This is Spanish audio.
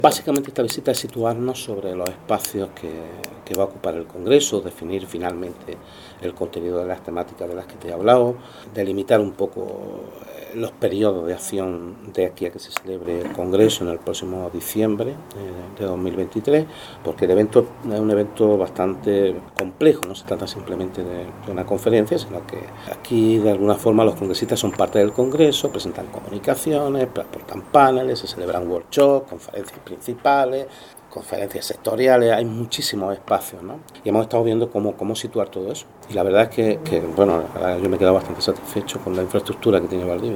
Básicamente esta visita es situarnos sobre los espacios que va a ocupar el Congreso, definir finalmente el contenido de las temáticas de las que te he hablado, delimitar un poco los periodos de acción de aquí a que se celebre el Congreso en el próximo diciembre de 2023, porque el evento es un evento bastante complejo, no se trata simplemente de una conferencia, sino que aquí de alguna forma los congresistas son parte del Congreso, presentan comunicaciones, aportan paneles, se celebran workshops, conferencias principales, conferencias sectoriales, hay muchísimos espacios, ¿no? Y hemos estado viendo cómo situar todo eso. Y la verdad es que bueno, yo me he quedado bastante satisfecho con la infraestructura que tiene Valdivia.